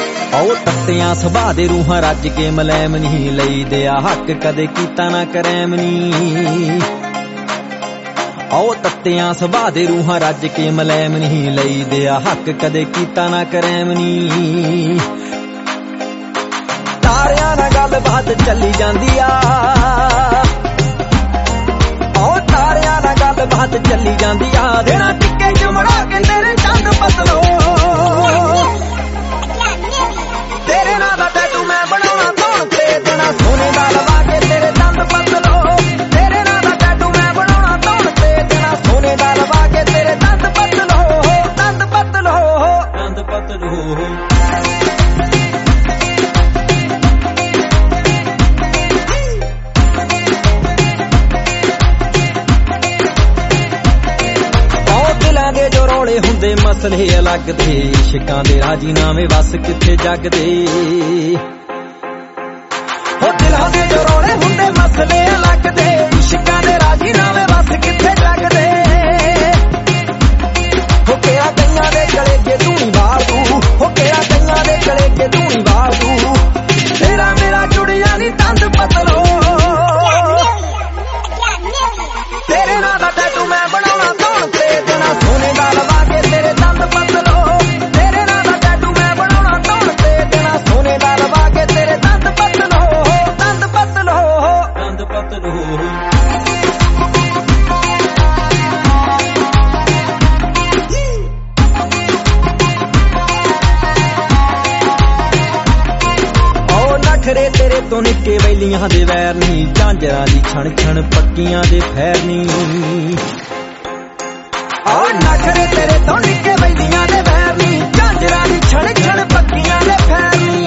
ਉਹ ਤੱਤਿਆਂ ਸੁਭਾਅ ਦੇ ਰੂਹਾਂ ਰੱਜ ਕੇ ਮਲੈਮ ਨਹੀਂ ਲਈਦੇ ਆ ਹੱਕ ਕਦੇ ਕੀਤਾ ਨਾ ਕਰੈਮ ਨੀ। ਉਹ ਤੱਤਿਆਂ ਸੁਭਾਅ ਦੇ ਰੂਹਾਂ ਰੱਜ ਕੇ ਮਲੈਮ ਨਹੀਂ ਲਈਦੇ ਆ ਹੱਕ ਕਦੇ ਕੀਤਾ ਨਾ ਕਰੈਮ ਨੀ। ਤਾਰਿਆਂ ਨਾਲ ਗੱਲਬਾਤ ਚੱਲੀ ਜਾਂਦੀ ਆ, ਉਹ ਤਾਰਿਆਂ ਨਾਲ ਗੱਲਬਾਤ ਚੱਲੀ ਜਾਂਦੀ ਆ। ਦੇਣਾ ਟਿੱਕੇ ਚੁਮੜਾ ਕੇ ਤੇਰੇ ਚੰਦ ਪਤਲੋ, ਤੇਰੇ ਨਾਂ ਦਾ ਟੈਟੂ ਮੈਂ ਬਣਾਉਣਾ ਧੌਣ ਤੇ। ਦੇਣਾ ਸੋਨੇ ਦਾ ਲਵਾ ਕੇ ਤੇਰੇ ਦੰਦ ਪਤਲੋ, ਤੇਰੇ ਨਾਂ ਦਾ ਟੈਟੂ ਮੈਂ ਬਣਾਉਣਾ ਧੌਣ ਤੇ। ਦੇਣਾ ਸੋਨੇ ਦਾ ਲਵਾ ਕੇ ਤੇਰੇ ਦੰਦ ਪਤਲੋ, ਦੰਦ ਪਤਲੋ, ਦੰਦ ਪਤਲੋ। ਦੇ ਜੋ ਰੌਲੇ ਹੁੰਦੇ ਮਸਲੇ ਅਲੱਗ ਦੇ, ਇਸ਼ਕਾਂ ਦੇ ਰਾਜੀਨਾਮੇ ਵਸ ਕਿੱਥੇ ਜਗਦੇ। ਹੋ ਦਿਲਾਂ ਦੇ ਜੋ ਰੌਲੇ ਹੁੰਦੇ ਮਸਲੇ ਅਲੱਗ ਦੇ, ਇਸ਼ਕਾਂ ਦੇ ਰਾਜੀਨਾਮੇ ਵਸ ਕਿੱਥੇ ਜਗਦੇ। ਹੋ ਕਿਹੜਾ ਕਈਆਂ ਦੇ ਗਲੇ ਕੇ ਤੂੰ ਨੀ ਵਾਲ ਤੂੰ, ਹੋ ਕਿਹੜਾ ਕਈਆਂ ਦੇ ਗਲੇ ਕੇ ਤੂੰ ਨੀ ਵਾਲ ਤੂੰ। ਤੇਰਾ ਮੇਰਾ ਜੁੜਿਆ ਨੀ ਤੰਦ ਪਤਲੋ, ਤੇਰੇ ਨਾਂ ਦਾ ਟੈਟੂ ਮੈਂ ਬਣਾਉਣਾ ਧੌਣ ਤੇ। ਦੇਣਾ ਸੋਨੇ ਦਾ ਲਵਾ ਕੇ ਤੇਰੇ ਦੰਦ ਪਤਲੋ, ਤੇਰੇ ਨਾਂ ਦਾ ਟੈਟੂ ਮੈਂ ਬਣਾਉਣਾ ਧੌਣ ਤੇ। ਦੇਣਾ ਸੋਨੇ ਦਾ ਲਵਾ ਕੇ ਤੇਰੇ ਦੰਦ ਪਤਲੋ, ਦੰਦ ਪਤਲੋ, ਦੰਦ ਪਤਲੋ। ਨਖਰੇ ਤੇਰੇ ਤੋਂ ਨਿੱਕੇ ਵੈਲੀਆਂ ਦੇ ਵੈਰ ਨੀ, ਝਾਂਜਰਾਂ ਦੀ ਛਣ ਛਣ ਪੱਕੀਆਂ ਦੇ ਫੈਰ ਨੀ। ਉਹ ਨਖਰੇ ਤੇਰੇ ਤੋਂ ਨਿੱਕੇ ਵੈਲੀਆਂ ਦੇ ਵੈਰ ਨੀ, ਝਾਂਜਰਾਂ ਦੀ ਛਣ ਛਣ ਪੱਕੀਆਂ ਦੇ ਫੈਰ ਨੀ।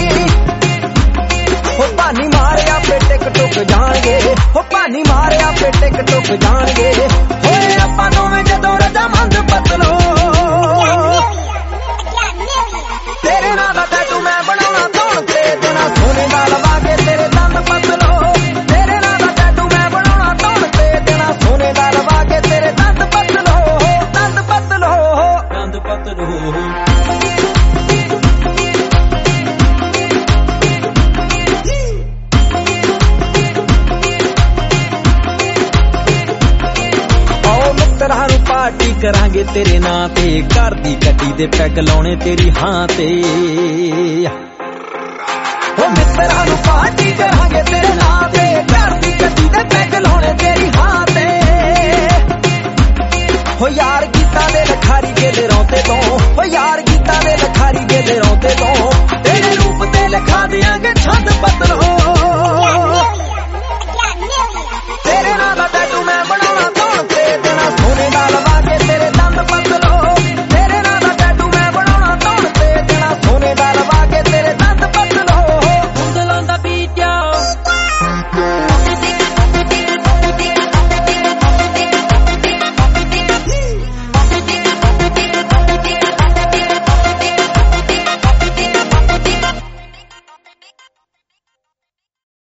ਉਹ ਭਾਨੀ ਮਾਰਿਆ ਪੇ ਟਿਕ ਟੁਕ ਜਾਣਗੇ, ਉਹ ਭਾਨੀ ਮਾਰਿਆ ਪੇ ਟਿਕ ਟੁਕ ਜਾਣਗੇ। ਹੋਏ ਆਪਾਂ ਦੋਵੇਂ ਜਦੋਂ ਰਜਾਮੰਦ ਪਤਲੋ, ਤੇਰੇ ਨਾਂ ਦਾ ਟੈਟੂ ਮੈਂ ਬਣਾਉਣਾ ਧੌਣ ਤੇ। ਦੇਣਾ ਸੋਨੇ ਦਾ ਲਵਾ ਕੇ ਤੇਰੇ ਦੰਦ ਪਤਲੋ, ਤੇਰੇ ਨਾਂ ਦਾ ਟੈਟੂ ਮੈਂ ਬਣਾਉਣਾ ਧੌਣ ਤੇ। ਦੇਣਾ ਸੋਨੇ ਦਾ ਲਵਾ ਕੇ ਤੇਰੇ ਦੰਦ ਪਤਲੋ, ਦੰਦ ਪਤਲੋ, ਦੰਦ ਪਤਲੋ। ਮਿੱਤਰਾਂ ਨੂੰ ਪਾਰਟੀ ਕਰਾਂਗੇ ਤੇਰੇ ਨਾਂ ਤੇ, ਘਰ ਦੀ ਗੱਡੀ ਦੇ ਪੈਗ ਲਾਉਣੇ ਤੇਰੀ ਹਾਂ ਤੇ।